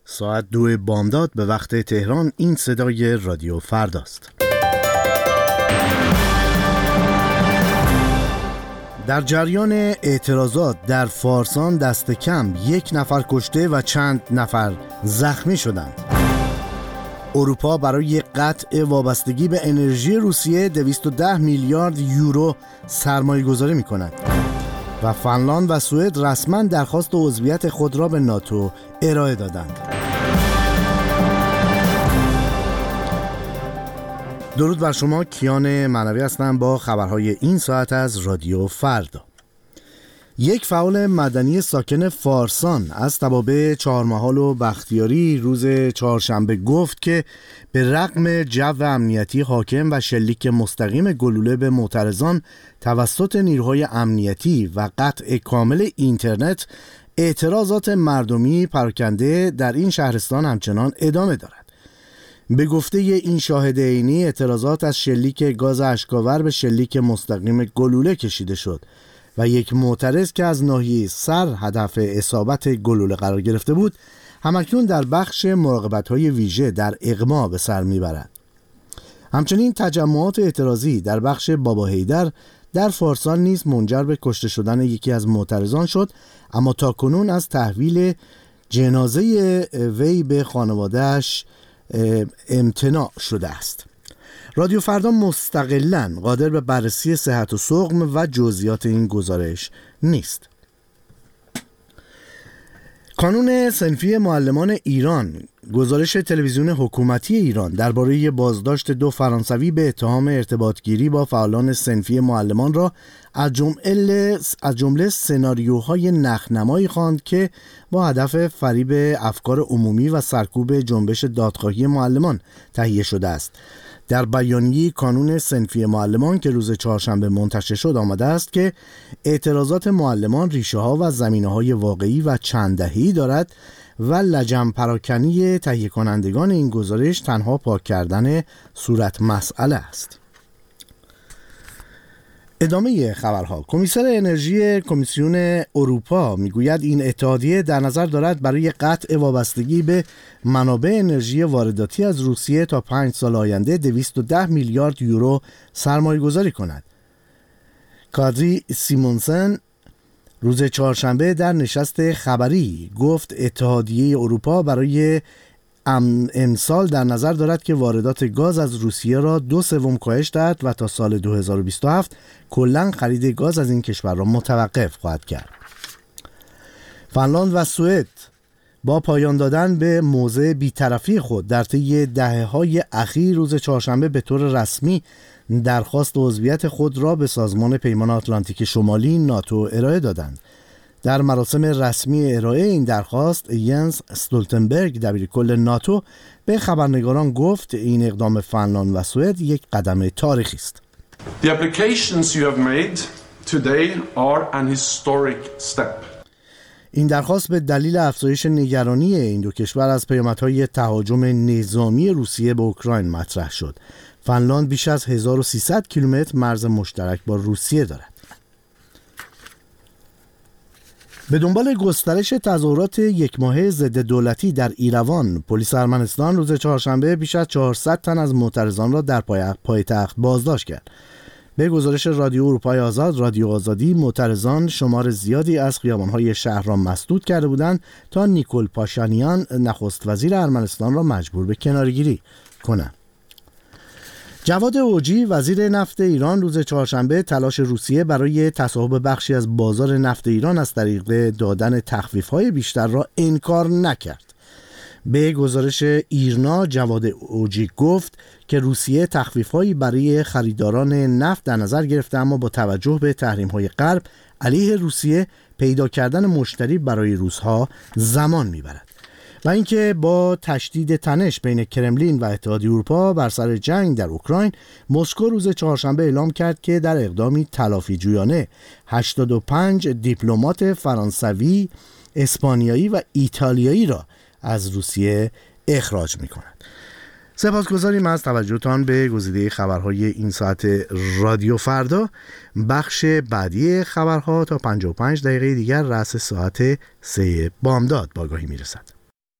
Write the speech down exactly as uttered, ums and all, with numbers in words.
ساعت دو بامداد به وقت تهران. این صدای رادیو فرداست. در جریان اعتراضات در فارسان دست کم یک نفر کشته و چند نفر زخمی شدند. اروپا برای قطع وابستگی به انرژی روسیه دویست و ده میلیارد یورو سرمایه گذاری می کند و فنلاند و سوئد رسما درخواست عضویت خود را به ناتو ارائه دادند. درود بر شما، کیان معنوی هستم با خبرهای این ساعت از رادیو فردا. یک فعال مدنی ساکن فارسان از توابع چهارمحال و بختیاری روز چهارشنبه گفت که به رغم جو امنیتی حاکم و شلیک مستقیم گلوله به معترضان توسط نیروهای امنیتی و قطع کامل اینترنت، اعتراضات مردمی پراکنده در این شهرستان همچنان ادامه دارد. به گفته این شاهد عینی، اعتراضات از شلیک گاز اشک‌آور به شلیک مستقیم گلوله کشیده شد و یک معترض که از ناحیه سر هدف اصابت گلوله قرار گرفته بود، همکنون در بخش مراقبت‌های ویژه در اغما به سر میبرد. همچنین تجمعات اعتراضی در بخش بابا حیدر در فارسان نیز منجر به کشته شدن یکی از معترضان شد، اما تاکنون از تحویل جنازه وی به خانواده‌اش امتناع شده است. رادیو فردا مستقلاً قادر به بررسی صحت و سقم و جزئیات این گزارش نیست. کانون صنفی معلمان ایران گزارش تلویزیون حکومتی ایران درباره بازداشت دو فرانسوی به اتهام ارتباطگیری با فعالان صنفی معلمان را از جمله از جمله سناریوهای نخنمایی خواند که با هدف فریب افکار عمومی و سرکوب جنبش دادخواهی معلمان تهیه شده است. در بیانیه کانون صنفی معلمان که روز چهارشنبه منتشر شد آمده است که اعتراضات معلمان ریشه ها و زمینه های واقعی و چند دهه‌ای دارد و لجن پراکنی تهیه کنندگان این گزارش تنها پاک کردن صورت مسئله است. ادامه خبرها. کمیسر انرژی کمیسیون اروپا میگوید این اتحادیه در نظر دارد برای قطع وابستگی به منابع انرژی وارداتی از روسیه تا پنج سال آینده دویست و ده میلیارد یورو سرمایه گذاری کند. کادری سیمونسن روز چهارشنبه در نشست خبری گفت اتحادیه اروپا برای امسال در نظر دارد که واردات گاز از روسیه را دو سوم کاهش دهد و تا سال دو هزار و بیست و هفت کلاً خرید گاز از این کشور را متوقف خواهد کرد. فنلاند و سوئد با پایان دادن به موضع بی‌طرفی خود در طی دهه‌های اخیر روز چهارشنبه به طور رسمی درخواست عضویت خود را به سازمان پیمان آتلانتیک شمالی ناتو ارائه دادند. در مراسم رسمی ارائه این درخواست، ینس استولتنبرگ دبیرکل ناتو به خبرنگاران گفت این اقدام فنلاند و سوئد یک قدم تاریخی است. The applications you have made today are an historic step. این درخواست به دلیل افزایش نگرانی این دو کشور از پیامدهای تهاجم نظامی روسیه به اوکراین مطرح شد. فنلاند بیش از هزار و سیصد کیلومتر مرز مشترک با روسیه دارد. به دنبال گسترش تظاهرات یک ماهه ضد دولتی در ایروان، پلیس ارمنستان روز چهارشنبه بیش از چهارصد تن از معترضان را در پایتخت بازداشت کرد. به گزارش رادیو اروپای آزاد، رادیو آزادی، معترضان شمار زیادی از خیابان‌های شهر را مسدود کرده بودند تا نیکول پاشانیان نخست وزیر ارمنستان را مجبور به کناره‌گیری کنند. جواد اوجی وزیر نفت ایران روز چهارشنبه تلاش روسیه برای تصاحب بخشی از بازار نفت ایران از طریق دادن تخفیف‌های بیشتر را انکار نکرد. به گزارش ایرنا، جواد اوجی گفت که روسیه تخفیف‌هایی برای خریداران نفت در نظر گرفته، اما با توجه به تحریم‌های غرب علیه روسیه پیدا کردن مشتری برای روس‌ها زمان می‌برد. و اینکه با تشدید تنش بین کرملین و اتحادیه اروپا بر سر جنگ در اوکراین، مسکو روز چهارشنبه اعلام کرد که در اقدامی تلافی جویانه هشتاد و پنج دیپلمات فرانسوی، اسپانیایی و ایتالیایی را از روسیه اخراج می‌کند. سپاسگزاریم از توجهتان به گزیده خبرهای این ساعت رادیو فردا. بخش بعدی خبرها تا پنجاه و پنج دقیقه دیگر رأس ساعت سه بامداد با آگاهی میرسد.